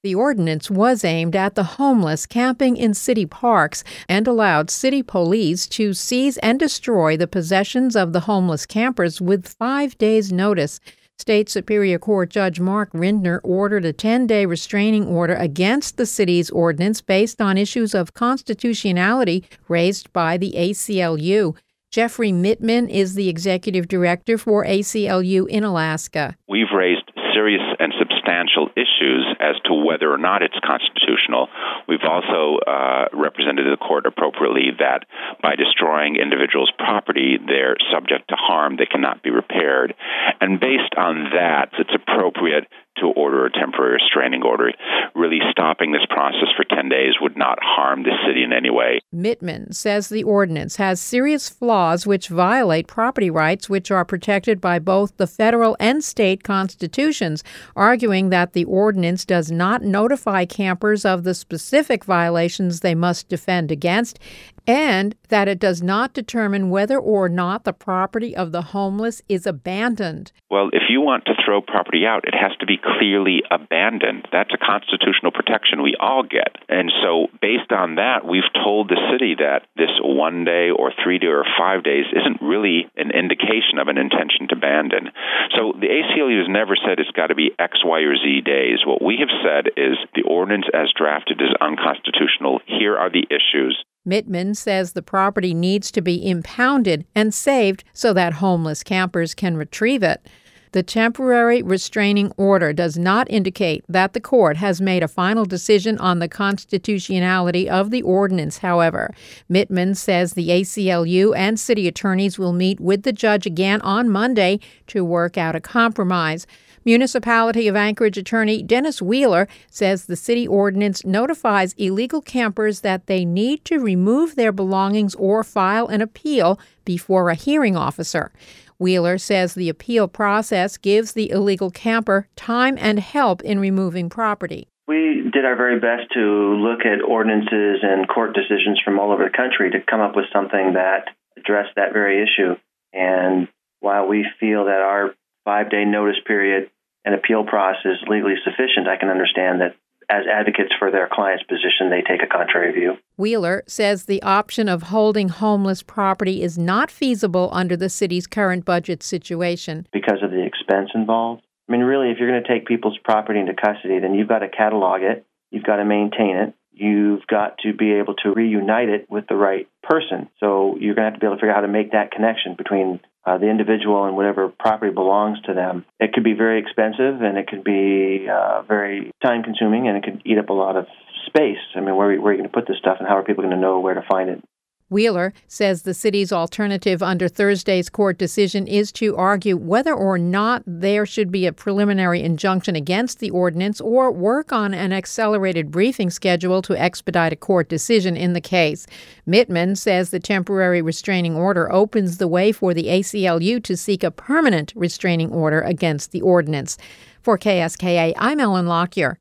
The ordinance was aimed at the homeless camping in city parks and allowed city police to seize and destroy the possessions of the homeless campers with 5 days' notice. State Superior Court Judge Mark Rindner ordered a 10-day restraining order against the city's ordinance based on issues of constitutionality raised by the ACLU. Jeffrey Mittman is the executive director for ACLU in Alaska. We've raised serious and substantial issues as to whether or not it's constitutional. We've also represented to the court appropriately that by destroying individuals' property, they're subject to harm that cannot be repaired. And based on that, it's appropriate to order a temporary restraining order. Really stopping this process for 10 days would not harm the city in any way. Mittman says the ordinance has serious flaws which violate property rights which are protected by both the federal and state constitutions, arguing that the ordinance does not notify campers of the specific violations they must defend against, and that it does not determine whether or not the property of the homeless is abandoned. Well, if you want to throw property out, it has to be clearly abandoned. That's a constitutional protection we all get. And so based on that, we've told the city that this 1 day or 3 day or 5 days isn't really an indication of an intention to abandon. So the ACLU has never said it's got to be X, Y, or Z days. What we have said is the ordinance as drafted is unconstitutional. Here are the issues. Mittman says the property needs to be impounded and saved so that homeless campers can retrieve it. The temporary restraining order does not indicate that the court has made a final decision on the constitutionality of the ordinance, however. Mittman says the ACLU and city attorneys will meet with the judge again on Monday to work out a compromise. Municipality of Anchorage attorney Dennis Wheeler says the city ordinance notifies illegal campers that they need to remove their belongings or file an appeal before a hearing officer. Wheeler says the appeal process gives the illegal camper time and help in removing property. We did our very best to look at ordinances and court decisions from all over the country to come up with something that addressed that very issue. And while we feel that our 5-day notice period and appeal process is legally sufficient, I can understand that as advocates for their client's position, they take a contrary view. Wheeler says the option of holding homeless property is not feasible under the city's current budget situation. Because of the expense involved. I mean, really, if you're going to take people's property into custody, then you've got to catalog it, you've got to maintain it, you've got to be able to reunite it with the right person. So you're going to have to be able to figure out how to make that connection between the individual and whatever property belongs to them. It could be very expensive, and it could be very time-consuming, and it could eat up a lot of space. I mean, where are you going to put this stuff, and how are people going to know where to find it? Wheeler says the city's alternative under Thursday's court decision is to argue whether or not there should be a preliminary injunction against the ordinance or work on an accelerated briefing schedule to expedite a court decision in the case. Mittman says the temporary restraining order opens the way for the ACLU to seek a permanent restraining order against the ordinance. For KSKA, I'm Ellen Lockyer.